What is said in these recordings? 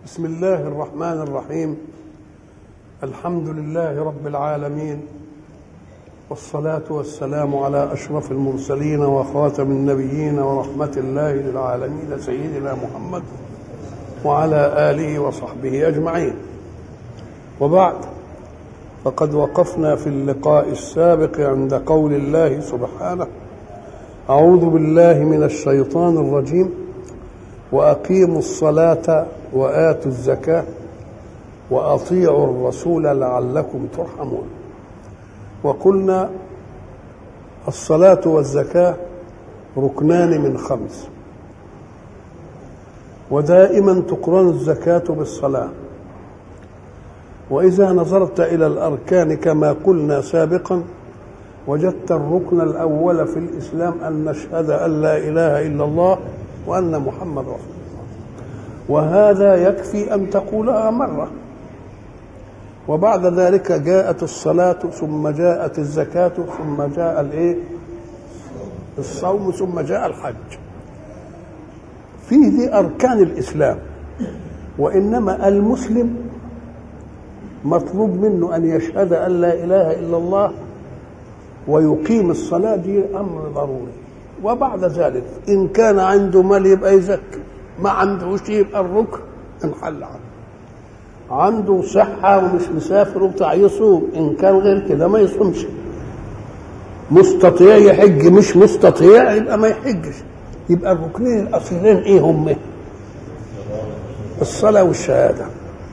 بسم الله الرحمن الرحيم. الحمد لله رب العالمين، والصلاة والسلام على أشرف المرسلين وخاتم النبيين ورحمة الله للعالمين سيدنا محمد وعلى آله وصحبه أجمعين. وبعد، فقد وقفنا في اللقاء السابق عند قول الله سبحانه: أعوذ بالله من الشيطان الرجيم، وأقيموا الصلاة وآتوا الزكاة وأطيعوا الرسول لعلكم ترحمون. وقلنا الصلاة والزكاة ركنان من 5، ودائما تقرن الزكاة بالصلاة. وإذا نظرت إلى الأركان كما قلنا سابقا، وجدت الركن الأول في الإسلام أن نشهد أن لا إله إلا الله وأن محمد رسول الله، وهذا يكفي أن تقولها مرة. وبعد ذلك جاءت الصلاة، ثم جاءت الزكاة، ثم جاء الصوم، ثم جاء الحج. فيه أركان الإسلام، وإنما المسلم مطلوب منه أن يشهد أن لا إله إلا الله ويقيم الصلاة، دي أمر ضروري. وبعد ذلك إن كان عنده مال يبقى يزكي، ما عندهوش يبقى الركن انحل عنه. عنده صحة ومش مسافر وبتاع يصوم، إن كان غير كده ما يصومش. مستطيع يحج، مش مستطيع يبقى ما يحجش. يبقى الركنين الأصلين إيه هم؟ الصلاة والشهادة،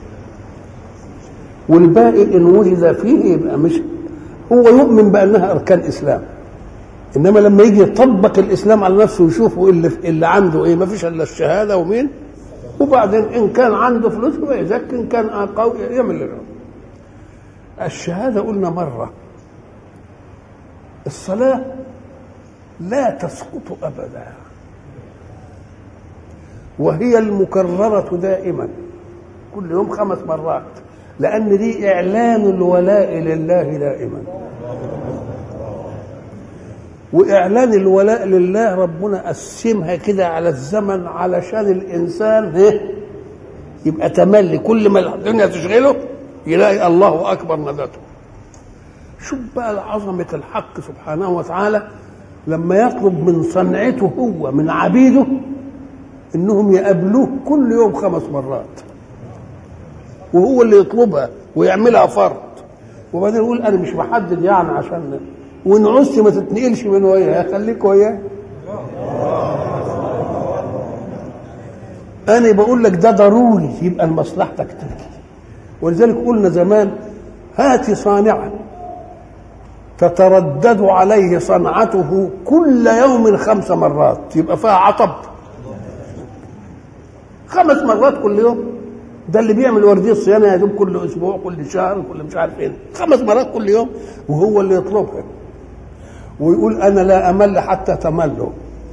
والباقي إن وجد فيه يبقى مش هو يؤمن بأنها أركان إسلام، إنما لما يجي يطبق الإسلام على نفسه ويشوفه اللي عنده إيه، ما فيش إلا الشهادة ومين، وبعدين إن كان عنده فلوس يبقى يزكي، إن كان قوي يعمل له. الشهادة قلنا مرة، الصلاة لا تسقط أبدا، وهي المكررة دائما كل يوم 5 مرات، لأن دي إعلان الولاء لله دائما. وإعلان الولاء لله ربنا قسمها كده على الزمن علشان الإنسان يبقى تملي، كل ما الدنيا تشغله يلاقي الله أكبر ندته. شوف بقى عظمة الحق سبحانه وتعالى لما يطلب من صنعته هو من عبيده إنهم يقابلوه كل يوم 5 مرات، وهو اللي يطلبها ويعملها فرض، وبعدين يقول أنا مش بحدد يعني عشان وإن عزت ما تتنقلش من وياه، خليك وياه. أنا بقول لك ده ضروري، يبقى لمصلحتك تركي. ولذلك قلنا زمان: هات صانعا تتردد عليه صنعته كل يوم 5 مرات، يبقى فيها عطب. 5 مرات كل يوم، ده اللي بيعمل ورديه الصيانه يا دوب كل اسبوع، كل شهر، كل مش عارف ايه، 5 مرات كل يوم، وهو اللي يطلبها ويقول انا لا امل حتى تملوا.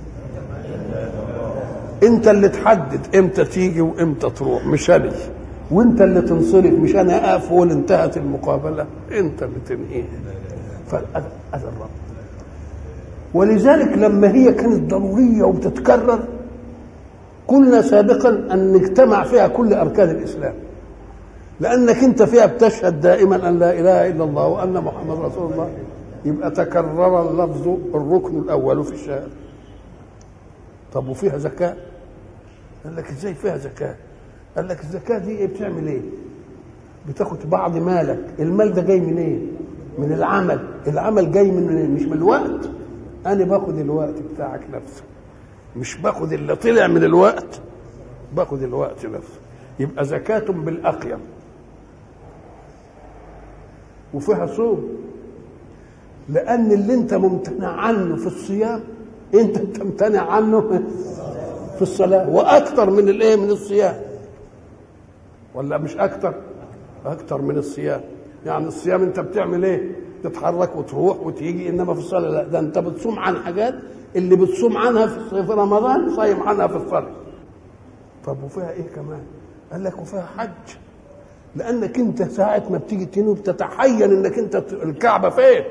انت اللي تحدد امتى تيجي وامتى تروح، مش انا. وانت اللي تنصرف، مش انا اقف وقول انتهت المقابله، انت اللي تنهيها. فهذا الرب. ولذلك لما هي كانت ضروريه وبتتكرر، قلنا سابقا ان اجتمع فيها كل اركان الاسلام، لانك انت فيها بتشهد دائما ان لا اله الا الله وان محمد رسول الله، يبقى تكرر اللفظ الركن الاول في الشهاده. طب وفيها زكاه؟ قال لك ازاي فيها زكاه؟ قال لك الزكاه دي ايه؟ بتعمل ايه؟ بتاخد بعض مالك. المال ده جاي منين؟ إيه؟ من العمل. العمل جاي من إيه؟ مش من الوقت. انا باخد الوقت بتاعك نفسه، مش باخد اللي طلع من الوقت، باخد الوقت نفسه. يبقى زكاة بالأقيم. وفيها صوم، لأن اللي انت ممتنع عنه في الصيام انت تمتنع عنه في الصلاة، وأكثر من الايه؟ من الصيام. ولا مش أكثر؟ أكثر من الصيام. يعني الصيام انت بتعمل ايه؟ تتحرك وتروح وتيجي، انما في الصلاة لا، ده انت بتصوم عن حاجات اللي بتصوم عنها في رمضان صايم عنها في الصلاة. طب وفيها ايه كمان؟ قال لك وفيها حج، لانك انت ساعة ما بتيجي تنوي بتتحين انك انت الكعبة فين،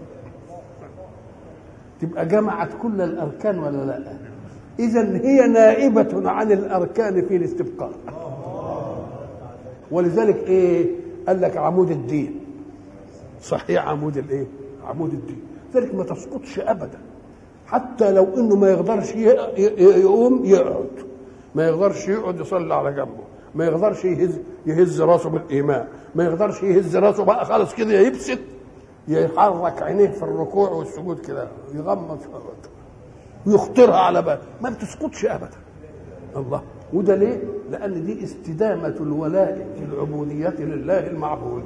تبقى جمعت كل الاركان ولا لا؟ اذا هي نائبة عن الاركان في الاستبقاء. ولذلك ايه قال لك عمود الدين، صحيح عمود الايه؟ عمود الدين. ذلك ما تسقطش ابدا، حتى لو انه ما يقدرش يقوم يقعد، ما يقدرش يقعد يصلي على جنبه، ما يقدرش يهز راسه بالايمان، ما يقدرش يهز راسه بقى خالص كده يبسط، يحرك عينيه في الركوع والسجود كده، يغمض ويخطرها على بال، ما بتسقطش ابدا. الله. وده ليه؟ لان دي استدامه الولاء في العبوديه لله المعبود.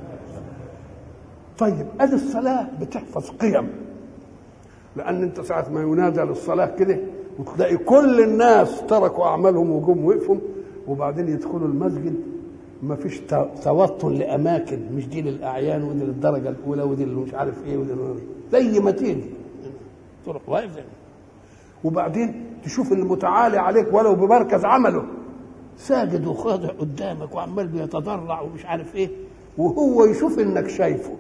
طيب ادي الصلاه بتحفظ قيم، لان انت ساعه ما ينادى للصلاه كده وتلاقي كل الناس تركوا اعمالهم وجم وقفوا، وبعدين يدخلوا المسجد ما فيش توطن لاماكن، مش دي للاعيان ودي للدرجه الاولى ودي اللي مش عارف ايه ودي زي ما تيجي تروح واقف. وبعدين تشوف المتعالي عليك ولو بمركز عمله ساجد وخاضع قدامك وعمال بيتضرع ومش عارف ايه، وهو يشوف انك شايفه،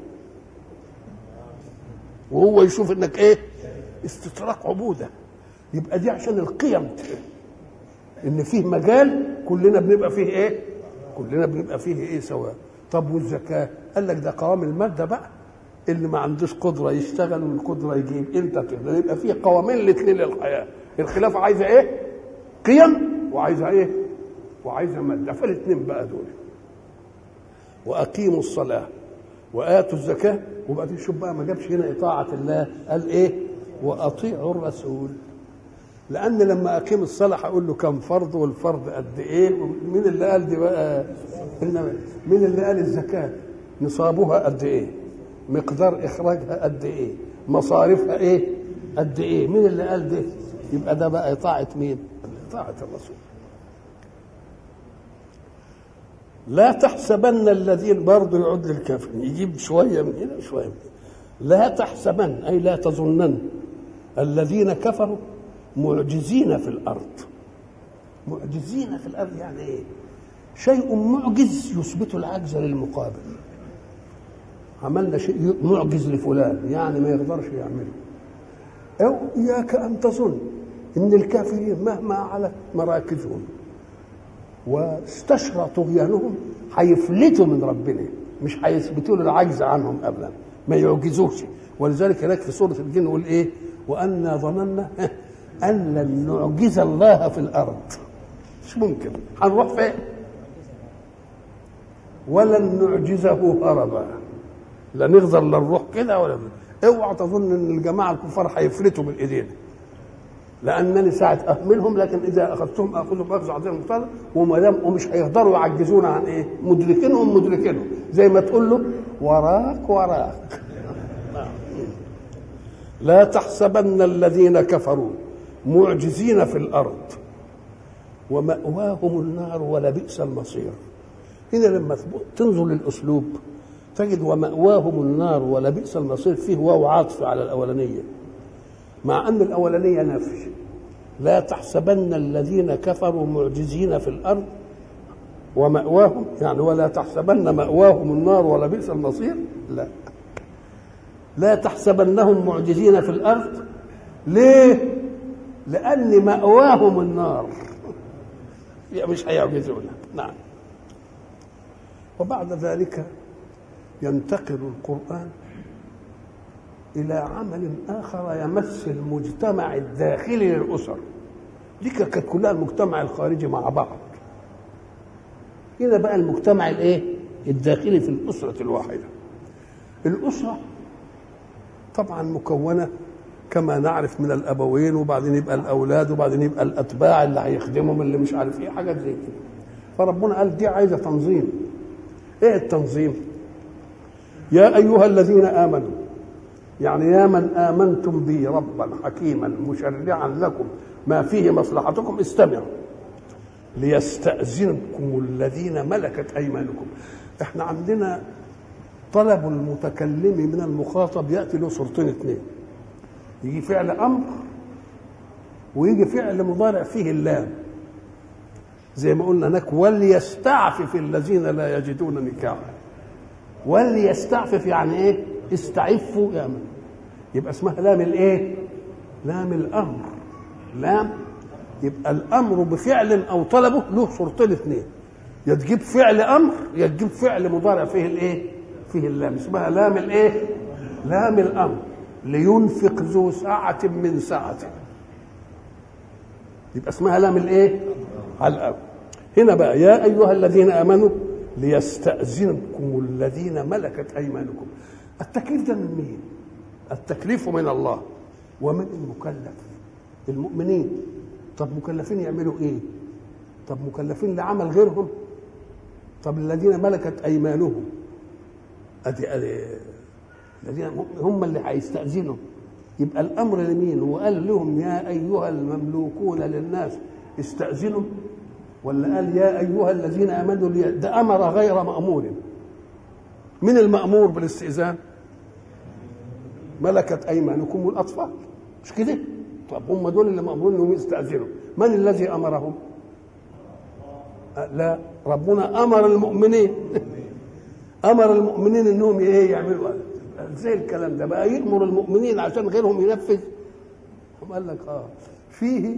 وهو يشوف انك ايه؟ استطراق عبوده. يبقى دي عشان القيم، ان فيه مجال كلنا بنبقى فيه ايه؟ كلنا بنبقى فيه ايه سواء. طب والزكاه؟ قال لك ده قوام الماده بقى، اللي ما عندوش قدره يشتغل والقدره يجيب، انت تقدر. يبقى فيه قوامين الاثنين للحياه. الخلافه عايزه ايه؟ قيم، وعايزه ايه؟ وعايزه ماده. فالاثنين بقى دول. واقيموا الصلاه واتوا الزكاه. وبعدين شوف بقى ما جابش هنا اطاعه الله، قال ايه؟ واطيعوا الرسول. لان لما اقيم الصلاه هقول له كم فرض والفرض قد ايه. مين اللي قال دي بقى؟ مين اللي قال الزكاه نصابها قد ايه؟ مقدار اخراجها قد ايه؟ مصاريفها ايه؟ قد ايه؟ مين اللي قال ده؟ يبقى ده بقى طاعه مين؟ طاعه الرسول. لا تحسبن الذين، برضه يعود للكافرين، يجيب شويه من هنا وشويه من هنا. لا تحسبن اي لا تظنن الذين كفروا معجزين في الارض. معجزين في الارض يعني ايه؟ شيء معجز يثبت العجز للمقابل. عملنا شيء معجز لفلان يعني ما يقدرش يعمله. او اياك ان تظن ان الكافرين مهما علت مراكزهم واستشرى طغيانهم هيفلتوا من ربنا، مش هيثبتوا له العجز عنهم ابدا، ما يعجزوش. ولذلك هناك في سوره الجن يقول ايه؟ وانا ظننا ان لن نعجز الله في الارض. مش ممكن، هنروح فين؟ ولن نعجزه هربا. لا نقدر لا نروح كده ولا اوعى تظن ان الجماعه الكفار هيفلتوا من ايدينا، لانني ساعه اهملهم، لكن اذا اخذتهم اخذهم اخذ عزيز مقتدر، وما دام ومش هيقدروا يعجزونا عن ايه؟ مدركينهم زي ما تقول له وراك. لا تحسبن الذين كفروا معجزين في الارض ومأواهم النار ولبئس المصير. هنا لما تنظر للاسلوب تجد ومأواهم النار ولبئس المصير فيه واو عاطفه على الاولانيه، مع ان الاولانيه نفي. لا تحسبن الذين كفروا معجزين في الارض ومأواهم، يعني ولا تحسبن مأواهم النار ولبئس المصير. لا تحسبنهم معجزين في الارض. ليه؟ لان مأواهم النار، مش هيعجزونا. نعم. وبعد ذلك ينتقل القرآن إلى عمل آخر يمس المجتمع الداخلي للأسر. دي كانت كلها المجتمع الخارجي مع بعض. هنا بقى المجتمع الايه؟ الداخلي في الأسرة الواحدة. الأسرة طبعا مكونة كما نعرف من الأبوين، وبعدين يبقى الأولاد، وبعدين يبقى الأتباع اللي هيخدمهم اللي مش عارف ايه، حاجات زي كده. فربنا قال دي عايزة تنظيم. ايه التنظيم؟ يا أيها الذين آمنوا، يعني يا من آمنتم بي ربا حكيما مشرعا لكم ما فيه مصلحتكم استمعوا ليستأذنكم الذين ملكت أيمانكم. احنا عندنا طلب المتكلم من المخاطب يأتي له صورتين اثنين، يجي فعل أمر ويجي فعل مضارع فيه اللام، زي ما قلنا هناك وليستعفف الذين لا يجدون نكاحا. وليستعفف يعني ايه؟ استعفوا يا من. يبقى اسمها لام الايه؟ لام الامر. لام يبقى الامر بفعل او طلبه له صورتين اثنين، يا تجيب فعل امر يا تجيب فعل مضارع فيه الايه؟ فيه اللام، اسمها لام الايه؟ لام الامر. لينفق ذو سعة من سعته، يبقى اسمها لام الايه؟ على الامر. هنا بقى يا ايها الذين امنوا ليستأذنكم الذين ملكت ايمانكم. التكليف ده من مين؟ التكليف من الله ومن المكلف المؤمنين. طب مكلفين يعملوا ايه؟ طب مكلفين لعمل غيرهم؟ طب الذين ملكت ايمانهم ادي الذين هم اللي هيستأذنوا، يبقى الامر لمين؟ وقال لهم يا ايها المملوكون للناس استأذنوا، ولا قال يا ايها الذين امنوا ده امر غير مأمور. من المأمور بالاستئذان؟ ملكت ايمانكم والاطفال، مش كده؟ طب هم دول اللي مأمورين انهم يستأذنوا. من الذي امرهم؟ لا، ربنا امر المؤمنين امر المؤمنين انهم ايه يعملوا. زي الكلام ده بقى يأمر المؤمنين عشان غيرهم ينفذ. هم قال لك فيه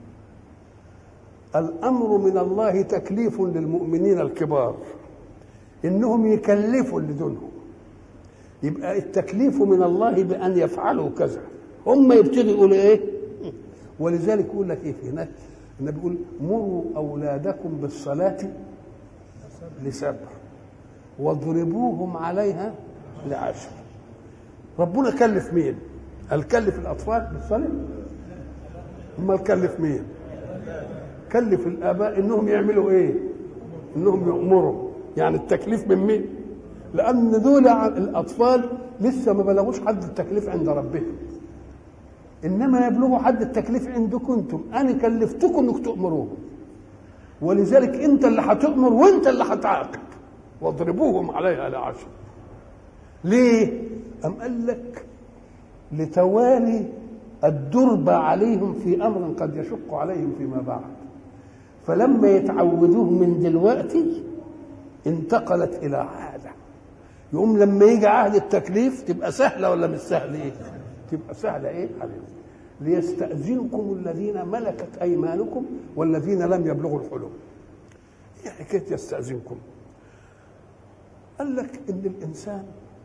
الامر من الله تكليف للمؤمنين الكبار انهم يكلفوا اللي دونهم. يبقى التكليف من الله بان يفعلوا كذا، هم يبتدوا يقولوا ايه. ولذلك يقول لك ايه في هناك؟ النبي بيقول مروا اولادكم بالصلاه ل7 واضربوهم عليها ل10. ربنا كلف مين؟ هل كلف الاطفال بالصلاه؟ هم كلف مين؟ كلف الاباء انهم يعملوا ايه؟ انهم يأمروا. يعني التكليف من مين؟ لان دول الاطفال لسه ما بلغوش حد التكليف عند ربهم، انما يبلغوا حد التكليف عندكم انتم. انا كلفتكم انكم تأمروهم، ولذلك انت اللي هتأمر وانت اللي هتعاقب. واضربوهم عليها ل10. ليه؟ أم قال لك لتوالي الدرب عليهم في امر قد يشق عليهم فيما بعد، فلما يتعودوه من دلوقتي انتقلت الى عاده. يقوم لما يجي عهد التكليف تبقى سهله ولا مش سهله؟ ايه؟ تبقى سهله ايه حبيبي؟ ليستأذنكم الذين ملكت ايمانكم والذين لم يبلغوا الحلم. ايه حكايه يستأذنكم؟ قال لك ان الانسان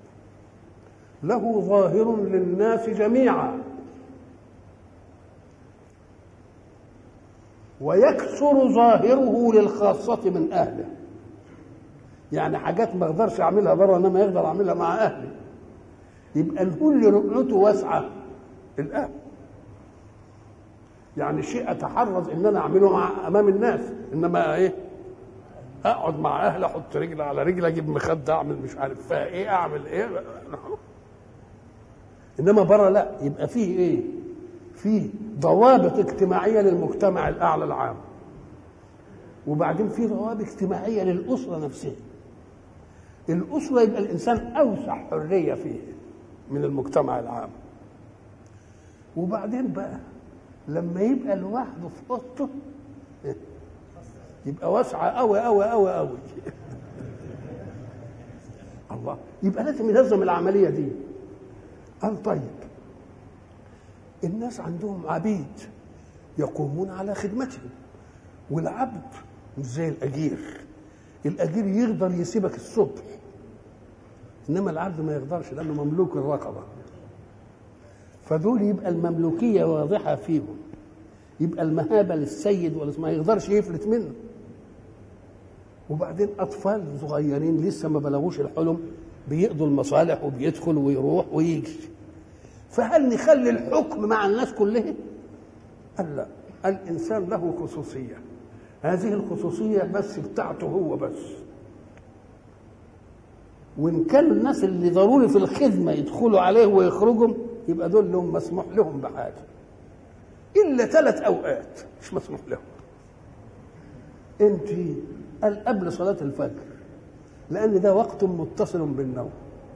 له ظاهر للناس جميعا ويكثر ظاهره للخاصة من أهله. يعني حاجات ما اقدرش اعملها بره انما يقدر اعملها مع اهلي. يبقى الكل رؤيته واسعه الاهل. يعني شيء اتحرز ان انا اعمله مع امام الناس، انما ايه؟ اقعد مع اهلي، احط رجل على رجل، اجيب مخده، اعمل مش عارف فيها ايه، اعمل ايه. انما بره لا. يبقى فيه ايه؟ فيه ضوابط اجتماعيه للمجتمع الاعلى العام، وبعدين في ضوابط اجتماعيه للاسره نفسها. الاسره يبقى الانسان اوسع حريه فيه من المجتمع العام. وبعدين بقى لما يبقى لوحده في اوضته يبقى واسعه قوي قوي قوي قوي. الله، يبقى لازم ينظم العمليه دي. قال طيب الناس عندهم عبيد يقومون على خدمتهم، والعبد مش زي الاجير. الاجير يقدر يسيبك الصبح، انما العبد ما يقدرش لانه مملوك الرقبه. فدول يبقى المملوكيه واضحه فيهم، يبقى المهابه للسيد ولا ما يقدرش يفلت منه. وبعدين اطفال صغيرين لسه ما بلغوش الحلم بيقضوا المصالح وبيدخل ويروح ويجي. فهل نخلي الحكم مع الناس كلهم؟ قال لا، الانسان له خصوصيه، هذه الخصوصيه بس بتاعته هو بس. وان كان الناس اللي ضروري في الخدمه يدخلوا عليه ويخرجوا يبقى دول لهم مسموح لهم بحاجه، الا 3 اوقات مش مسموح لهم. انت قال قبل صلاه الفجر، لان ده وقت متصل بالنوم،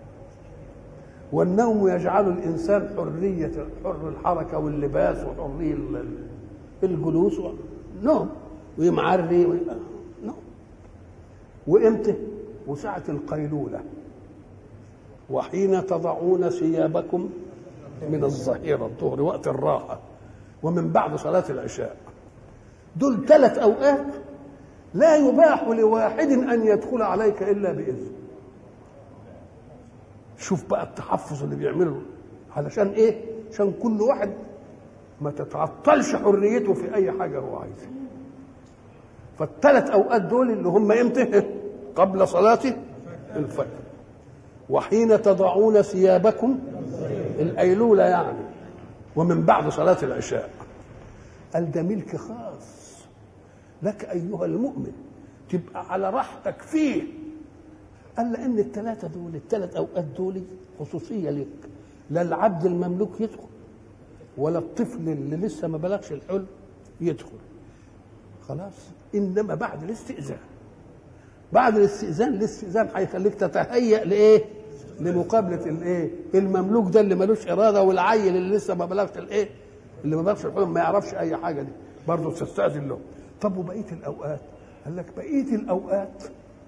والنوم يجعل الانسان حر الحركه واللباس وحريه الجلوس نوم ويمعري نوم. وامتى؟ وساعه القيلوله، وحين تضعون ثيابكم من الظهيره الظهر وقت الراحه، ومن بعد صلاه العشاء. دول 3 اوقات لا يباح لواحد أن يدخل عليك إلا بإذن. شوف بقى التحفظ اللي بيعمله علشان إيه؟ عشان كل واحد ما تتعطلش حريته في أي حاجة هو عايزها. فالثلاث أوقات دول اللي هم إمتى؟ قبل صلاة الفجر، وحين تضعون ثيابكم الأيلولة يعني، ومن بعد صلاة العشاء. قال ده ملك خاص لك أيها المؤمن، تبقى على راحتك فيه. قال لأن الثلاثة دول، الثلاث أوقات دول خصوصية لك، لا العبد المملوك يدخل ولا الطفل اللي لسه ما بلغش الحلم يدخل، خلاص. إنما بعد الاستئذان، بعد الاستئذان هيخليك تتهيأ لإيه؟ لمقابلة الإيه؟ المملوك ده اللي ملوش إرادة، والعيل اللي لسه ما بلغش الإيه؟ اللي ما بلغش الحلم ما يعرفش أي حاجة دي، برضه تستأذن له. طب وبقية الأوقات؟ قال لك بقية الأوقات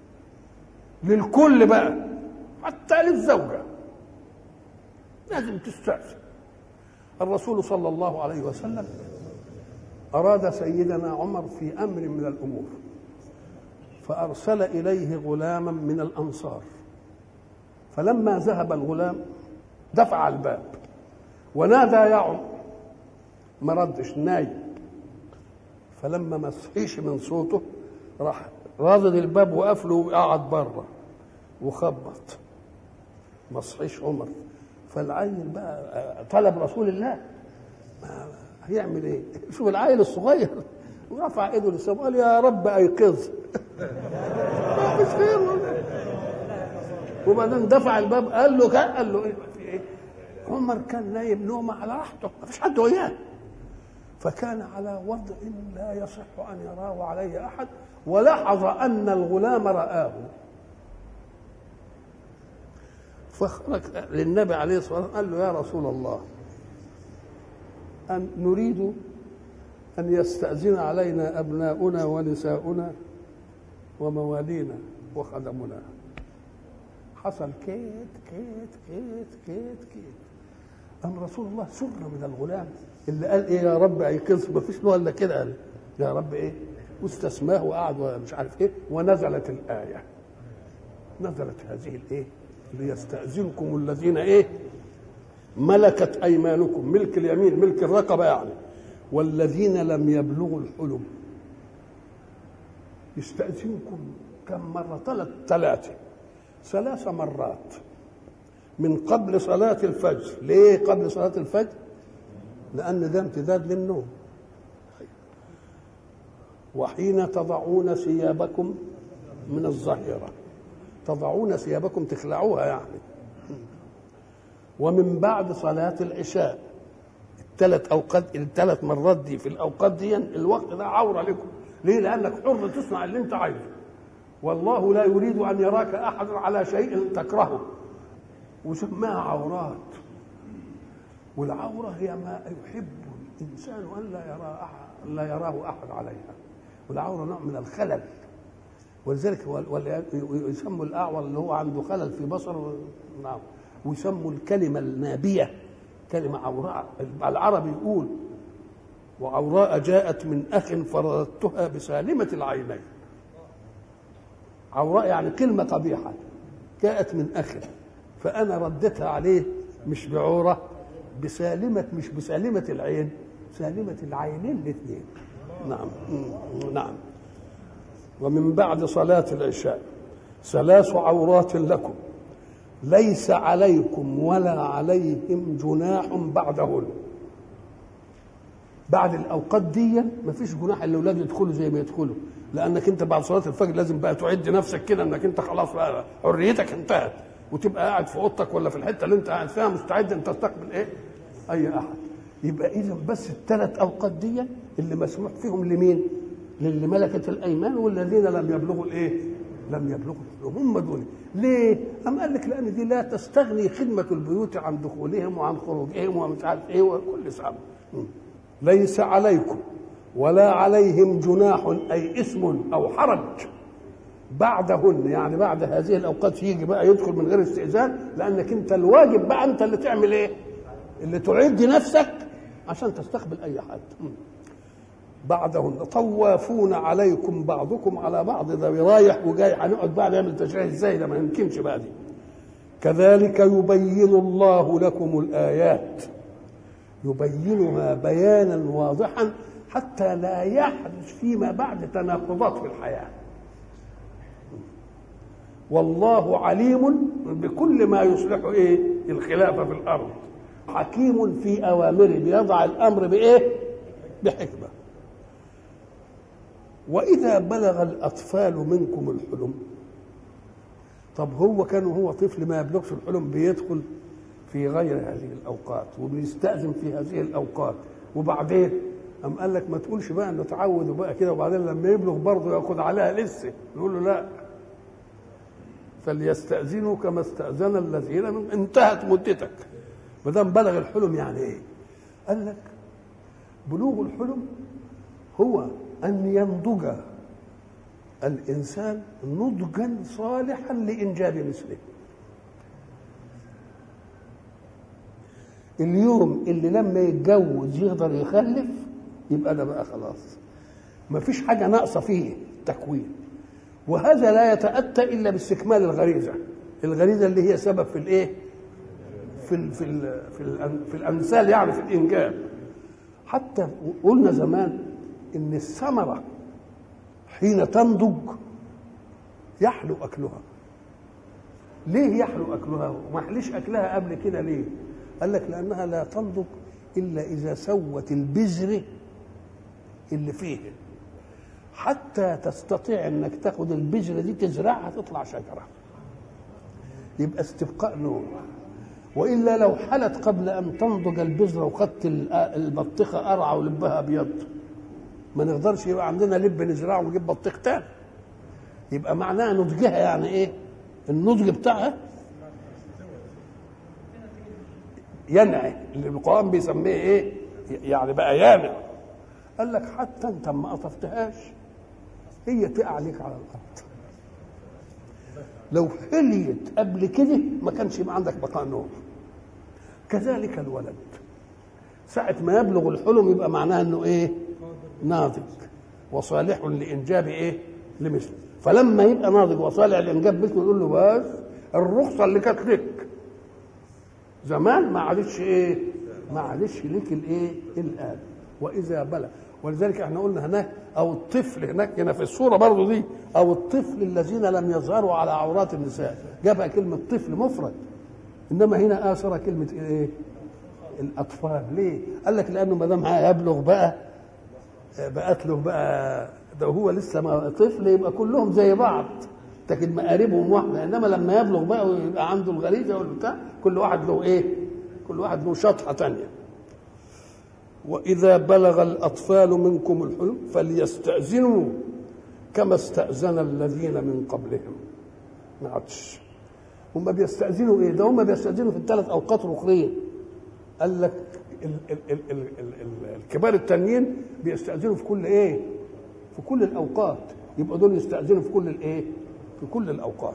للكل بقى، حتى للزوجة لازم تستأذن. الرسول صلى الله عليه وسلم أراد سيدنا عمر في أمر من الأمور، فأرسل إليه غلاما من الأنصار، فلما ذهب الغلام دفع الباب ونادى يا عمر، ما ردش، نايم. فلما ما صحيش من صوته راح راضد الباب وقفله وقعد بره وخبط، ما صحيش عمر. فالعيل بقى طلب رسول الله، هيعمل ايه؟ شوف العيل الصغير، ورفع ايده للسماء قال يا رب ايقظ. وبعدين دفع الباب قال له ايه في ايه؟ عمر كان نايم نومه على راحته، ما فيش حد وياه، فكان على وضع لا يصح ان يراه عليه احد، ولاحظ ان الغلام رآه، فخرج للنبي عليه الصلاه والسلام قال له يا رسول الله، أن نريد أن يستأذن علينا أبناؤنا ونساؤنا وموالينا وخدمنا. حصل كيت كيت كيت كيت كيت. أم رسول الله سر من الغلام اللي قال إيه يا رب أيقظ، ما فيش له إلا كده، قال يا رب إيه، واستسماه وقعد ومش عارف إيه، ونزلت الآية، نزلت هذه الإيه، ليستأذنكم الذين إيه ملكت أيمانكم، ملك اليمين ملك الرقبة يعني، والذين لم يبلغوا الحلم. يستأذنكم كم مرة؟ ثلاث مرات من قبل صلاة الفجر. ليه قبل صلاة الفجر؟ لأن ده امتداد للنوم. وحين تضعون ثيابكم من الظهيرة، تضعون ثيابكم تخلعوها يعني. ومن بعد صلاة العشاء. الثلاث مرات دي في الأوقات دي الوقت ده عورة لكم. ليه؟ لأنك حر تصنع اللي أنت عايزه، والله لا يريد أن يراك أحد على شيء تكرهه، وسماها عورات. والعورة هي ما يحب الإنسان أن لا يراه أحد عليها، والعورة نوع من الخلل، ولذلك يسموا الأعور اللي هو عنده خلل في بصر، نعم، ويسموا الكلمة النابية كلمة عوراء. العربي يقول وعوراء جاءت من أخ فرددتها بسالمة العينين. عوراء يعني كلمة قبيحة جاءت من أخ، فأنا ردتها عليه مش بعورة، بسالمة، مش بسالمة العين، سالمة العينين الاثنين. نعم نعم. ومن بعد صلاة العشاء 3 عورات لكم ليس عليكم ولا عليهم جناح بعدهن. بعد الاوقات دي مفيش جناح اللي الاولاد يدخلوا زي ما يدخلوا، لانك انت بعد صلاه الفجر لازم بقى تعد نفسك كده انك انت خلاص بقى حريتك انتهت، وتبقى قاعد في اوضتك ولا في الحته اللي انت قاعد فيها مستعد ان تستقبل ايه اي احد. يبقى اذا بس ال3 اوقات دي اللي مسموح فيهم لمين؟ للي ملكت الايمان والذين لم يبلغوا الايه؟ لم يبلغوا، هم دول. ليه؟ أم قال لك لأن دي لا تستغني خدمة البيوت عن دخولهم وعن خروجهم ومش عارف إيه وكل سبب. ليس عليكم ولا عليهم جناح أي اسم أو حرج بعدهن، يعني بعد هذه الأوقات يجي بقى يدخل من غير استئذان، لأنك أنت الواجب بقى أنت اللي تعمل إيه؟ اللي تعد نفسك عشان تستقبل أي حد. بعدهن طوافون عليكم بعضكم على بعض، ده رايح وجاي، هنقعد بقى نعمل تشريع ازاي؟ ده ما يمكنش بقى دي. كذلك يبين الله لكم الآيات، يبينها بيانا واضحا حتى لا يحدث فيما بعد تناقضات في الحياة. والله عليم بكل ما يصلح الخلافة في الأرض، حكيم في أوامره، بيضع الأمر بحكمة. وإذا بلغ الأطفال منكم الحلم، طب هو طفل ما يبلغش الحلم بيدخل في غير هذه الأوقات وبيستأذن في هذه الأوقات، وبعدين أم قال لك ما تقولش بقى انه تعود وبقى كده، وبعدين لما يبلغ برضه ياخد عليها لسه، نقول له لا، فليستأذنوا كما استأذن الذين من انتهت مدتك. ما دام بلغ الحلم يعني ايه؟ قال لك بلوغ الحلم هو أن ينضج الإنسان نضجا صالحا لإنجاب مثله. اليوم اللي لما يتجوز يقدر يخلف يبقى ده بقى خلاص ما فيش حاجة ناقصة فيه التكوين. وهذا لا يتأتى إلا باستكمال الغريزة اللي هي سبب في في الأمثال، يعني في الإنجاب. حتى قلنا زمان إن الثمرة حين تنضج يحلو أكلها. ليه يحلو أكلها وما حليش أكلها قبل كده؟ ليه؟ قال لك لأنها لا تنضج إلا إذا سوت البذر اللي فيه، حتى تستطيع أنك تاخد البذرة دي تزرعها تطلع شجرة، يبقى استبقاء نوع. وإلا لو حلت قبل أن تنضج البذرة وخدت البطيخة قرعة ولبها أبيض، ما نقدرش يبقى عندنا لب نزرعه ونجيب بطيخ تاني. يبقى معناها نضجها يعني إيه؟ النضج بتاعها ينعي، اللي القرآن بيسميه إيه؟ يعني بقى يانع. قال لك حتى أنت ما قطفتهاش هي تقع عليك على الأرض. لو حليت قبل كده ما كانش يبقى عندك بقاء نوع. كذلك الولد ساعة ما يبلغ الحلم يبقى معناها انه ايه؟ ناضج وصالح لإنجاب ايه؟ لمثله. فلما يبقى ناضج وصالح لإنجاب مثله يقول له بس الرخصة اللي كانت لك زمان ما عادش ايه؟ ما عادش لك الايه؟ الآن. وإذا بلغ، ولذلك احنا قلنا هناك او الطفل هناك هنا في الصورة برضو دي، او الطفل الذين لم يظهروا على عورات النساء، جابها كلمة طفل مفرد، انما هنا آثر كلمة ايه؟ الأطفال. ليه؟ قال لك لأنه ما دام يبلغ بقت له بقى، ده هو لسه ما طفل يبقى كلهم زي بعض، لكن مقاربهم واحدة، انما لما يبلغ بقى ويبقى عنده الغريزة والبتاع كل واحد له ايه؟ كل واحد له شطحة تانية. وإذا بلغ الأطفال منكم الحلم فليستأذنوا كما استأذن الذين من قبلهم. ما عادش هم بيستأذنوا ايه؟ ده هم بيستأذنوا في الثلاث أوقات الأخرين. قال لك الكبار التانيين بيستأذنوا في كل ايه؟ في كل الأوقات، يبقى دول يستأذنوا في كل الايه؟ في كل الأوقات.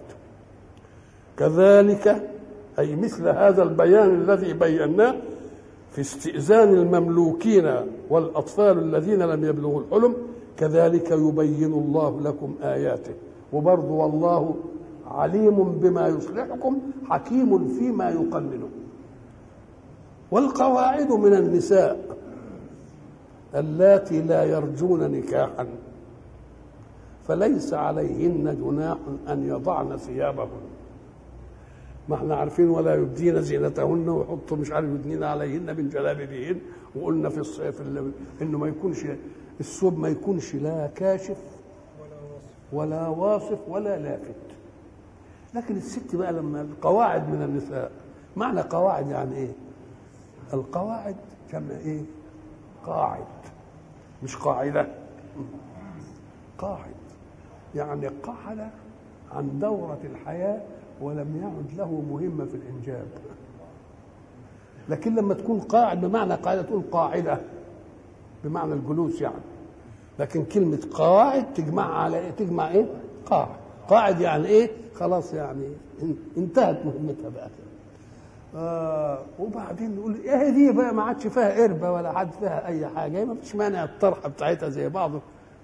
كذلك أي مثل هذا البيان الذي بيناه في استئذان المملوكين والأطفال الذين لم يبلغوا الحلم، كذلك يبين الله لكم آياته. وبرضه والله عليم بما يصلحكم حكيم فيما يقننه. والقواعد من النساء اللاتي لا يرجون نكاحا فليس عليهن جناح أن يضعن ثيابهن. ما احنا عارفين ولا يبدين زينتهن ويحطوا مش عارف يدنين عليهن من جلابيبهن. وقلنا في الصيف انه ما يكونش الثوب ما يكونش لا كاشف ولا واصف ولا لافت. لكن الست بقى لما القواعد من النساء، معنى قواعد يعني ايه؟ القواعد جمع ايه؟ قاعد، مش قاعدة. قاعد يعني قعد عن دورة الحياة ولم يعد له مهمة في الإنجاب. لكن لما تكون قاعد بمعنى قاعدة تقول قاعدة بمعنى الجلوس يعني. لكن كلمة قواعد تجمع على ايه؟ تجمع ايه؟ قاعد. قاعد يعني ايه؟ خلاص يعني انتهت مهمتها بقى. وبعدين نقول ايه دي بقى ما عادش فيها قربة ولا عاد فيها اي حاجة، ما فيش مانع الطرحة بتاعتها زي بعضه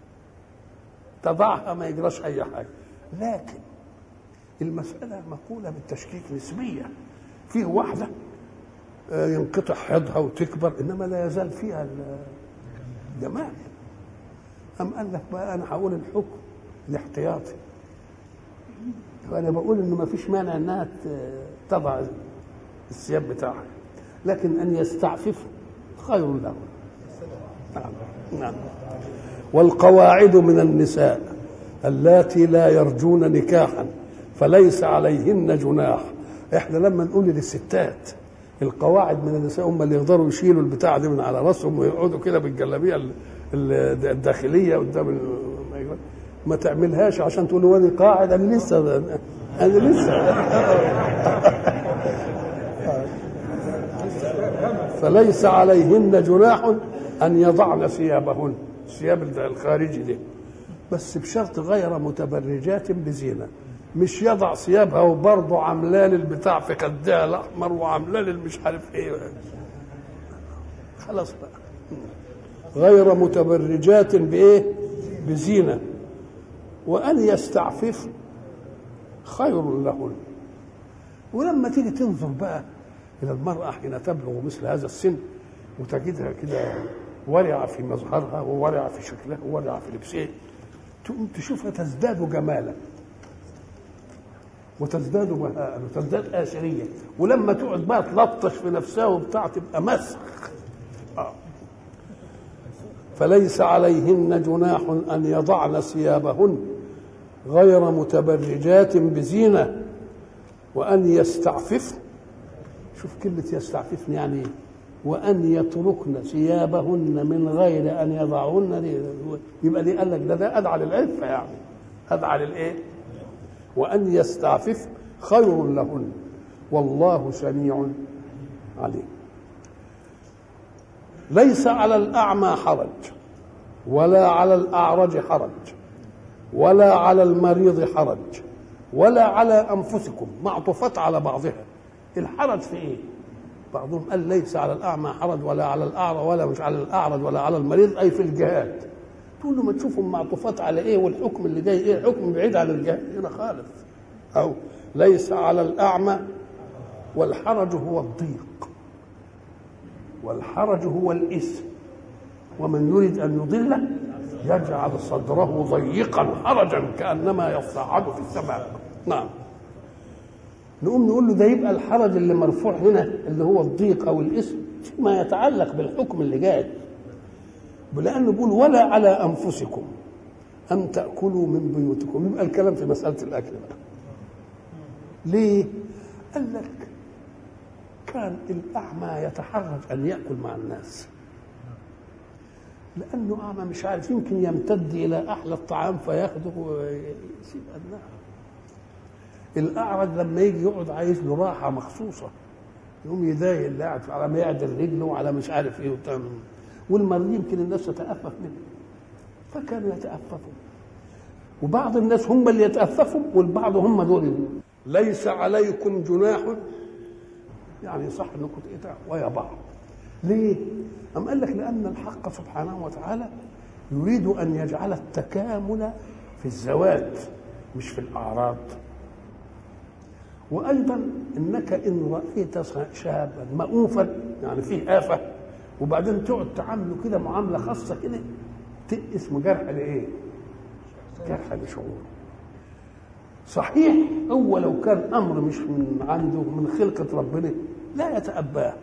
تضعها ما يجراش اي حاجة. لكن المسألة مقولة بالتشكيك نسبية، فيه واحدة ينقطع حيضها وتكبر انما لا يزال فيها الجمال. أم قال لك بقى انا هقول الحكم الاحتياطي، وانا بقول انه ما فيش مانع انها تضع الثياب بتاعها، لكن ان يستعفف خير له. نعم نعم. والقواعد من النساء اللاتي لا يرجون نكاحا فليس عليهن جناح. احنا لما نقول للستات القواعد من النساء هم اللي يقدروا يشيلوا البتاع دي من على راسهم ويقعدوا كده بالجلابيه الداخليه قدام ما تعملهاش عشان تقول له انا قاعد انا لسه فليس عليهن جناح ان يضعن ثيابهن، الثياب الخارجي دي، بس بشرط غير متبرجات بزينه. مش يضع ثيابها وبرضه عاملاه للبتاع في خدها الاحمر وعاملاه للمش عارف ايه، خلاص بقى. غير متبرجات بايه؟ بزينه. وان يستعفف خير لهن. ولما تيجي تنظر بقى الى المراه حين تبلغ مثل هذا السن وتجدها كده ورعه في مظهرها وورعه في شكلها وورعه في لبسها، تقوم تشوفها تزداد جمالا وتزداد بهاء وتزداد آثرية، ولما تقعد بقى تلطش في نفسها وبتاع تبقى مسخ. فليس عليهن جناح أن يضعن ثيابهن غير متبرجات بزينة وأن يستعففن. شوف كلمة يستعففن يعني ايه؟ وأن يتركن ثيابهن من غير أن يضعهن دي، يبقى دي قال لك ده أدعى للعفة، يعني أدعى للإيه؟ وأن يستعفف خير لهن والله سميع عليم. ليس على الأعمى حرج ولا على الأعرج حرج ولا على المريض حرج ولا على أنفسكم، معطوفات على بعضها. الحرج في إيه؟ بعضهم قال ليس على الأعمى حرج ولا على الأعرج ولا مش على الأعرج ولا على المريض، أي في الجهاد. تقول له ما تشوفهم معطوفات على ايه والحكم اللي جاي ايه؟ حكم بعيد عن الجهاد هنا خالص. او ليس على الاعمى، والحرج هو الضيق والحرج هو الاثم، ومن يريد ان يضله يجعل صدره ضيقا حرجا كانما يصعد في السماء. نعم. نقوم نقول له ده يبقى الحرج اللي مرفوع هنا اللي هو الضيق او الاثم فيما يتعلق بالحكم اللي جاي، لأنه بيقول ولا على أنفسكم أن تأكلوا من بيوتكم. يبقى الكلام في مسألة الأكل بقى. ليه؟ قال لك كان الأعمى يتحرج أن يأكل مع الناس لأنه أعمى مش عارف، يمكن يمتد إلى أحلى الطعام فياخده ويسيب أبنائه. الأعرج لما يجي يقعد عايز له راحة مخصوصة، يقوم يضايق اللي قاعد على ما يعدل رجله وعلى مش عارف إيه وبتاع. والمريض يمكن الناس تتأفف منه فكانوا يتأففوا، وبعض الناس هم اللي يتأففوا والبعض هم دول. ليس عليكم جناح، يعني صح انكم تقطعوا ويا بعض. ليه؟ أم قال لك لأن الحق سبحانه وتعالى يريد أن يجعل التكامل في الزواج مش في الأعراض. وأيضا إنك إن رأيت شابا مؤوفا يعني فيه آفة وبعدين تقعد تعامله كده معامله خاصه كده اسمه جرح لايه؟ جرح لشعور. صحيح هو لو كان امر مش من عنده من خلقه ربنا لا يتأباه،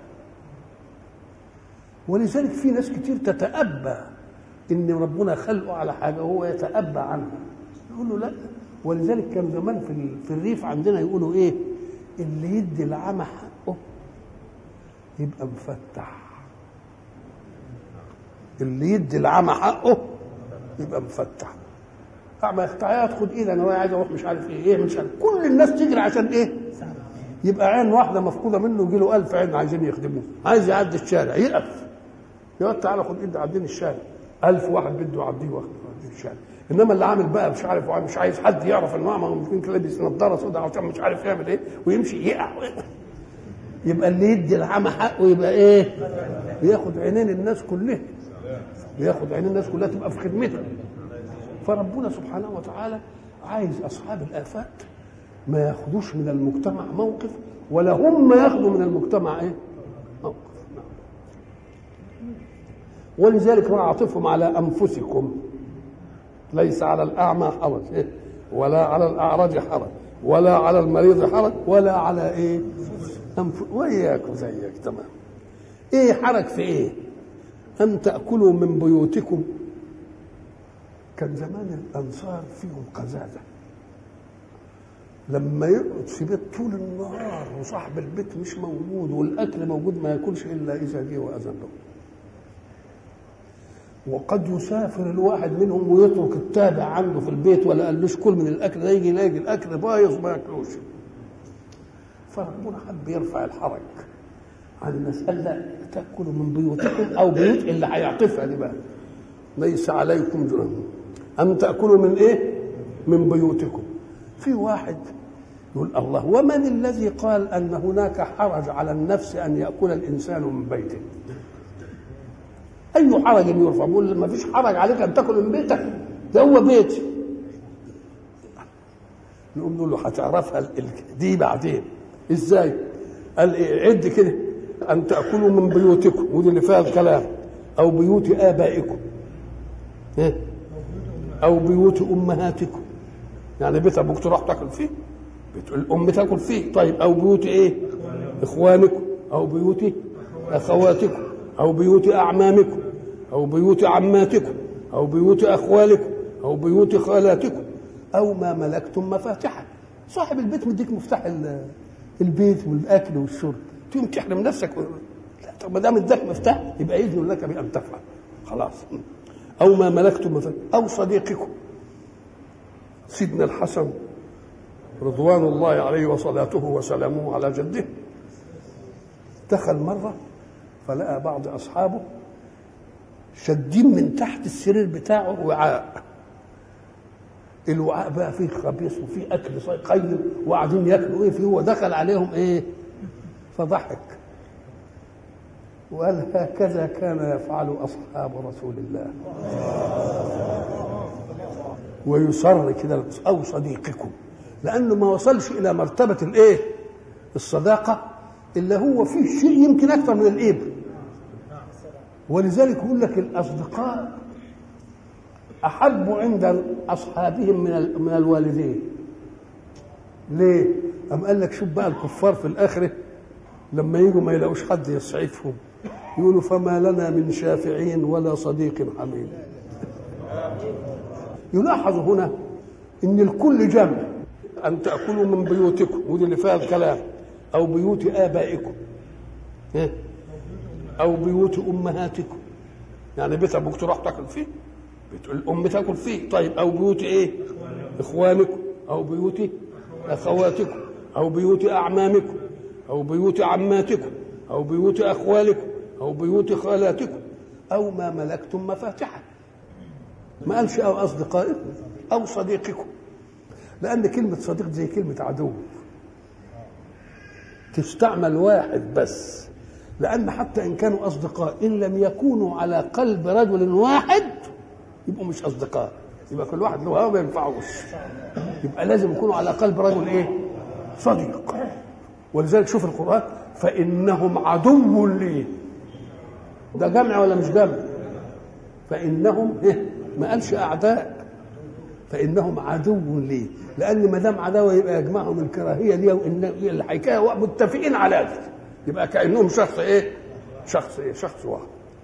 ولذلك في ناس كتير تتأبى ان ربنا خلقه على حاجه وهو يتأبى عنها، يقول له لا. ولذلك كان زمان في الريف عندنا يقولوا ايه؟ اللي يدي العمى حقه يبقى مفتح، اللي يدي العمى حقه يبقى مفتح. اعمى ياخد ايدي انا عايز اروح مش عارف ايه مش عارف، كل الناس تجري عشان ايه؟ يبقى عين واحده مفقوده منه يجي له 1000 عين عايزين يخدموه، عايز يعدي الشارع يقف يقول تعالى خد ايدي عديني الشارع، 1000 واحد بده يعديه واخد الشارع. انما اللي عامل بقى مش عارف مش عايز حد يعرف انه اعمى، ممكن لابس نظاره سوداء عشان مش عارف يعمل ايه ويمشي يقع يبقى اللي يدي العمى حقه يبقى ايه؟ بياخد عينين الناس كلها، بياخد عينين الناس كلها تبقى في خدمته. فربنا سبحانه وتعالى عايز اصحاب الافات ما ياخدوش من المجتمع موقف، ولا هم ياخدوا من المجتمع ايه؟ موقف. ولذلك راى عاطفهم على انفسكم، ليس على الاعمى حرج ولا على الاعرج حرج ولا على المريض حرج ولا على ايه؟ وإياكم زيك تمام. ايه حرج في ايه؟ ان تاكلوا من بيوتكم. كان زمان الانصار فيهم قزازه، لما يقعد في بيت طول النهار وصاحب البيت مش موجود والاكل موجود ما ياكلش الا اذا جه واذن له. وقد يسافر الواحد منهم ويترك التابع عنده في البيت ولا قالوش كل من الاكل ده، يجي يلاقي الاكل بايظ ما ياكلوش. فربنا حب يرفع الحرج عن المساله، تاكلوا من بيوتكم او بيوت اللي هيعطفها دي بقى. ليس عليكم جناح ان تاكلوا من ايه؟ من بيوتكم. في واحد يقول الله، ومن الذي قال ان هناك حرج على النفس ان ياكل الانسان من بيته؟ اي حرج يرفع؟ بقول ما فيش حرج عليك ان تاكل من بيتك، ده هو بيتي. نقول له هتعرفها دي بعدين ازاي؟ قال ايه؟ عد كده، ان تاكلوا من بيوتكم، ودي اللي فيها الكلام، او بيوت ابائكم او بيوت امهاتكم. يعني بيت ابوك تروح تاكل فيه، بيت الام تاكل فيه. طيب او بيوت ايه؟ اخوانكم او بيوت اخواتكم او بيوت اعمامكم او بيوت عماتكم او بيوت اخوالكم او بيوت خالاتكم او ما ملكتم مفاتحه. صاحب البيت مديك مفتاح البيت والاكل والشرب، تقوم تحرم نفسك؟ لا، طب ما دام اداك مفتاح يبقى يذن لك بان تفعل، خلاص. او ما ملكتم مفاتحه او صديقكم. سيدنا الحسن رضوان الله عليه وصلاته وسلامه على جده دخل مره فلقى بعض اصحابه شادين من تحت السرير بتاعه وعاء. الوعاء بقى فيه خبيث وفيه اكل قيم وقاعدين ياكلوا ايه فيه. هو دخل عليهم ايه؟ فضحك وقال هكذا كان يفعل اصحاب رسول الله. ويصر كده او صديقكم، لانه ما وصلش الى مرتبه الايه؟ الصداقه، الا هو فيه شيء يمكن اكثر من الابن. ولذلك يقول لك الاصدقاء احب عند اصحابهم من الوالدين. ليه؟ أم قال لك شوف بقى الكفار في الاخره لما يجوا ما يلاقوش حد يسعفهم يقولوا فما لنا من شافعين ولا صديق حميم. يلاحظ هنا ان الكل جمع. ان تاكلوا من بيوتكم، ودي اللي فيها الكلام، او بيوت ابائكم او بيوت امهاتكم. يعني بيت ابوك تروح تاكل فيه، بيت الام تاكل فيه. طيب او بيوت ايه؟ اخوانكم او بيوت اخواتكم او بيوت اعمامكم او بيوت عماتكم او بيوت اخوالكم او بيوت خالاتكم او ما ملكتم مفاتحه. ما قالش او اصدقائكم او صديقكم، لان كلمه صديق زي كلمه عدو تستعمل واحد بس. لان حتى ان كانوا اصدقاء ان لم يكونوا على قلب رجل واحد يبقوا مش اصدقاء، يبقى كل واحد له هوا ما ينفعوش. يبقى لازم يكونوا على قلب رجل ايه؟ صديق. ولذلك شوف القران فانهم عدو لي، ده جمع ولا مش جمع؟ فانهم ما قالش اعداء، فانهم عدو لي، لان ما دام عداوه يبقى يجمعهم الكراهيه دي وان الحكايه متفقين على ذلك، يبقى كانهم شخص ايه؟ شخص واحد.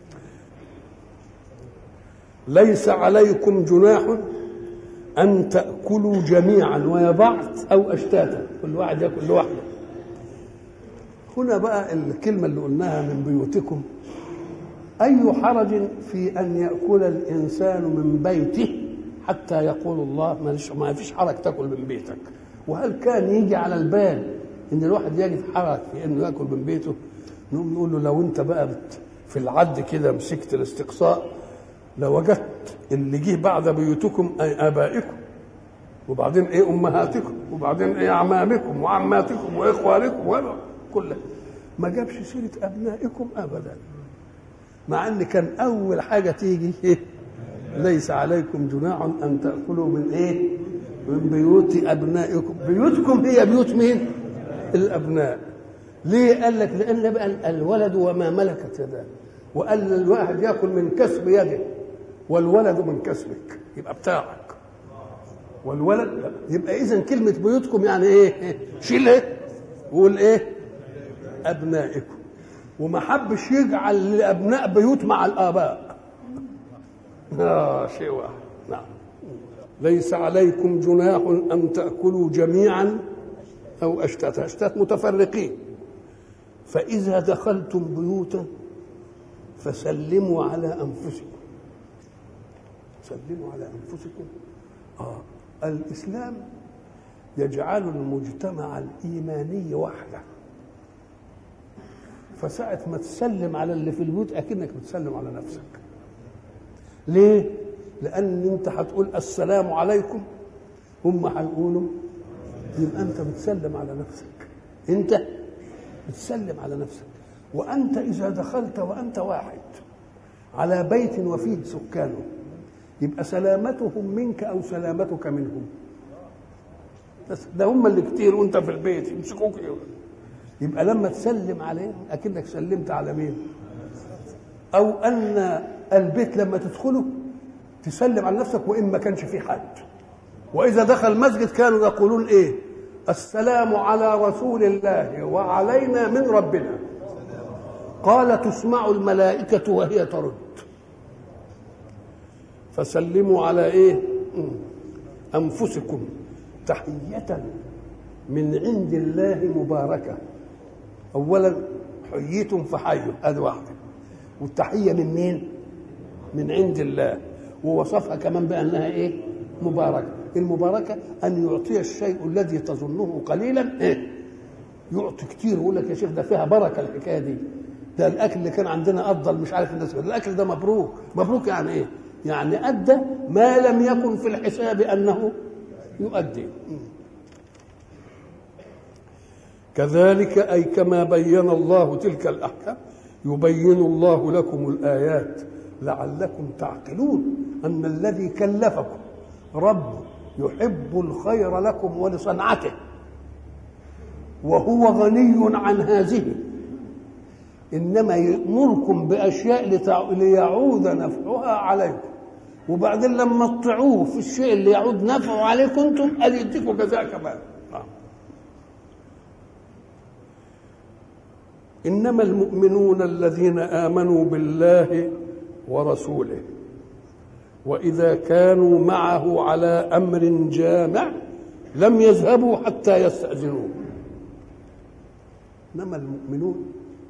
ليس عليكم جناح ان تاكلوا جميعا ويا بعض او اشتاتا، كل واحد ياكل لوحده. هنا بقى الكلمه اللي قلناها من بيوتكم، اي حرج في ان ياكل الانسان من بيته حتى يقول الله ما فيش حرج تاكل من بيتك. وهل كان يجي على البال ان الواحد يجد حرج في انه ياكل من بيته؟ نقول له لو انت بقى في العد كده مسكت الاستقصاء لوجدت اللي جه بعد بيوتكم اي ابائكم وبعدين ايه امهاتكم وبعدين ايه اعمامكم وعماتكم واخوالكم كله ما جابش سيرة أبنائكم أبدا، مع أن كان أول حاجة تيجي ليس عليكم جناح أن تأكلوا من إيه؟ من بيوت أبنائكم. بيوتكم هي بيوت مين؟ الأبناء. ليه؟ قال لك لأن بقى الولد وما ملكت يداه، وقال الواحد يأكل من كسب يده والولد من كسبك، يبقى بتاعك. والولد لا. يبقى إذن كلمة بيوتكم يعني إيه؟ شيله وقول إيه؟ أبنائكم. وما حبش يجعل لأبناء بيوت مع الآباء. شيء واحد. نعم. ليس عليكم جناح أن تأكلوا جميعا أو أشتاتا، أشتات متفرقين. فإذا دخلتم بيوتا فسلموا على أنفسكم. سلموا على أنفسكم. الإسلام يجعل المجتمع الإيماني وحده، فساعة ما تسلم على اللي في البيوت أكنك بتسلم على نفسك. ليه؟ لأن أنت هتقول السلام عليكم، هم هيقولوا، يبقى أنت بتسلم على نفسك. أنت بتسلم على نفسك. وأنت إذا دخلت وأنت واحد على بيت وفيه سكانه، يبقى سلامتهم منك أو سلامتك منهم؟ بس ده هم اللي كتير وأنت في البيت يمسكوك. يبقى لما تسلم عليهم أكنك سلمت على مين؟ أو أن البيت لما تدخله تسلم على نفسك وإن ما كانش فيه حد. وإذا دخل المسجد كانوا يقولون إيه؟ السلام على رسول الله وعلينا من ربنا، قال تسمع الملائكة وهي ترد. فسلموا على إيه؟ أنفسكم تحية من عند الله مباركة. أولا حييتم فحيوا، هذا واحدة. والتحية من مين؟ من عند الله. ووصفها كمان بأنها إيه؟ مباركة. المباركة أن يعطي الشيء الذي تظنه قليلا إيه؟ يعطي كتير. يقول لك يا شيخ ده فيها بركة الحكاية دي، ده الأكل اللي كان عندنا أفضل، مش عارف الناس، الأكل ده مبروك. مبروك يعني إيه؟ يعني أدى ما لم يكن في الحساب أنه يؤدي. كذلك أي كما بين الله تلك الأحكام يبين الله لكم الآيات لعلكم تعقلون. أن الذي كلفكم رب يحب الخير لكم ولصنعته وهو غني عن هذه، إنما يأمركم بأشياء ليعود نفعها عليكم، وبعدين لما تطيعوه في الشيء اللي يعود نفعه عليكم أنتم قال يديكم جزاء كمان. إنما المؤمنون الذين آمنوا بالله ورسوله وإذا كانوا معه على أمر جامع لم يذهبوا حتى يستأذنوه. إنما المؤمنون،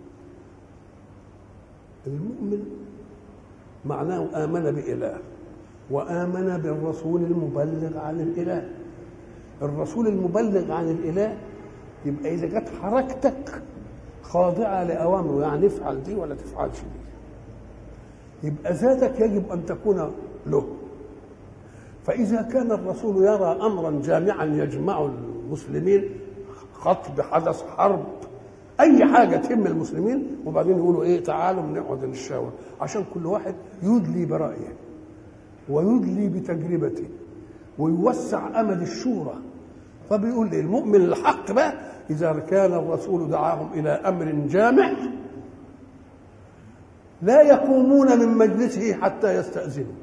المؤمن معناه آمن بإله وآمن بالرسول المبلغ عن الإله. الرسول المبلغ عن الإله يبقى إذا كانت حركتك خاضعة لأوامره، يعني افعل دي ولا تفعلش دي، يبقى ذاتك يجب أن تكون له. فإذا كان الرسول يرى أمرا جامعا يجمع المسلمين، خطب، حدث، حرب، أي حاجة تهم المسلمين، وبعدين يقولوا إيه؟ تعالوا نقعد نتشاور، عشان كل واحد يدلي برأيه ويدلي بتجربته ويوسع أمد الشورى. فبيقول لي المؤمن الحق بقى إذا كان الرسول دعاهم إلى أمر جامع لا يقومون من مجلسه حتى يستأذنوا،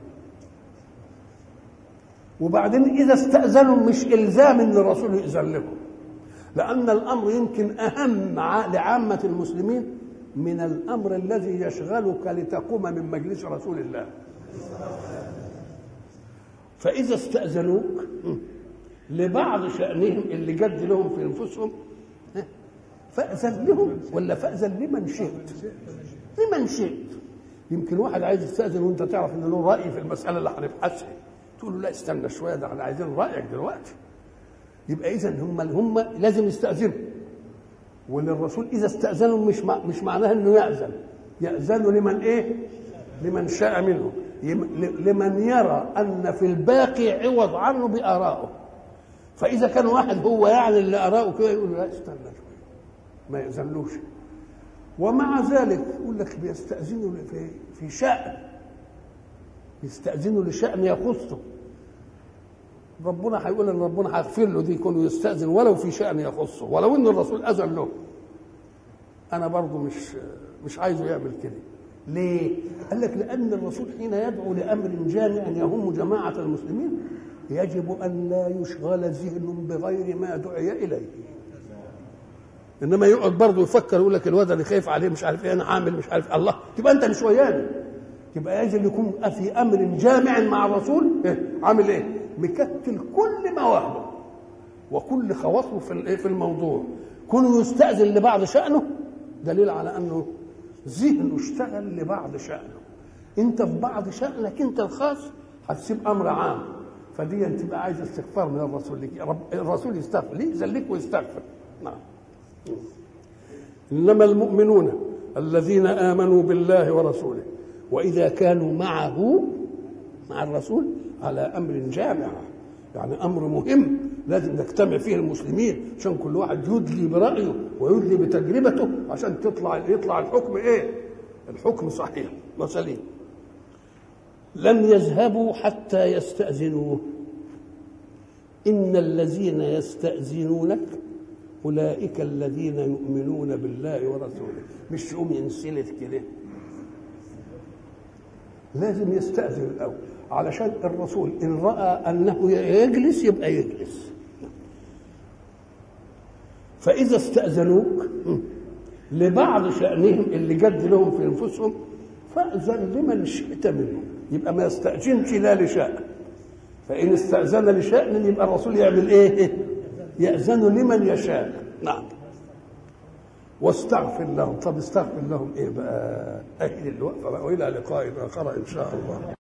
وبعدين إذا استأذنوا مش إلزام إن الرسول يأذن لهم، لأن الأمر يمكن أهم لعامة المسلمين من الأمر الذي يشغلك لتقوم من مجلس رسول الله. فإذا استأذنوك لبعض شأنهم اللي جد لهم في أنفسهم فأذن لهم، ولا فأذن لمن شئت، لمن شئت. يمكن واحد عايز يستأذن وانت تعرف ان له رأي في المسألة اللي هنبحثها، تقول له لا استنى شوية، ده احنا عايزين رأيك دلوقتي. يبقى إذن هم لازم يستأذنوا، وللرسول إذا استأذنوا مش معناها انه يأذنوا لمن ايه؟ لمن شاء منه، لمن يرى أن في الباقي عوض عنه بآرائه. فإذا كان واحد هو يعني اللي آراءه كده يقول لا استنى شوية، ما يأذنلوش. ومع ذلك يقول لك بيستأذنوا في شأن، يستأذنوا لشأن يخصه. ربنا هيقول ان ربنا هيغفر له دي يكون يستأذن ولو في شأن يخصه، ولو ان الرسول أذن له. انا برضو مش عايزه يعمل كده. ليه؟ قال لك لأن الرسول حين يدعو لأمر جامع يهم جماعة المسلمين يجب أن لا يشغل ذهن بغير ما دعي إليه. إنما يقعد برضه يفكر يقول لك الواد اللي خايف عليه مش عارف إيه، أنا عامل مش عارف الله، تبقى أنت مش وياني. يبقى يجب يكون في أمر جامع مع الرسول عامل إيه؟ مكتل كل مواهبه وكل خواطره في الموضوع. كونه يستأذن لبعض شأنه دليل على أنه ذهنه اشتغل لبعض شأنه. انت في بعض شأنك انت الخاص هتسيب امر عام، فدي تبقى عايز استغفار من الرسول لك، الرسول يستغفر ليه يذلك ويستغفر. نعم. انما المؤمنون الذين امنوا بالله ورسوله واذا كانوا معه مع الرسول على امر جامع، يعني امر مهم لازم نجتمع فيه المسلمين عشان كل واحد يدلي برأيه ويدلي بتجربته عشان يطلع الحكم ايه؟ الحكم صحيح وسليم. لم يذهبوا حتى يستأذنوه. إن الذين يستأذنونك أولئك الذين يؤمنون بالله ورسوله. مش يقوم ينسلت كده، لازم يستأذن الأول علشان الرسول إن رأى أنه يجلس يبقى يجلس. فإذا استأذنوك لبعض شأنهم اللي جد لهم في أنفسهم فأذن لمن شئت منهم. يبقى ما يستأذنش لا لشأن، فإن استأذن لشأن يبقى الرسول يعمل إيه؟ يأذن لمن يشاء. نعم. واستغفر لهم. طب استغفر لهم إيه بقى؟ أهل الوقفة بقى، وإلى لقاء آخر إن شاء الله.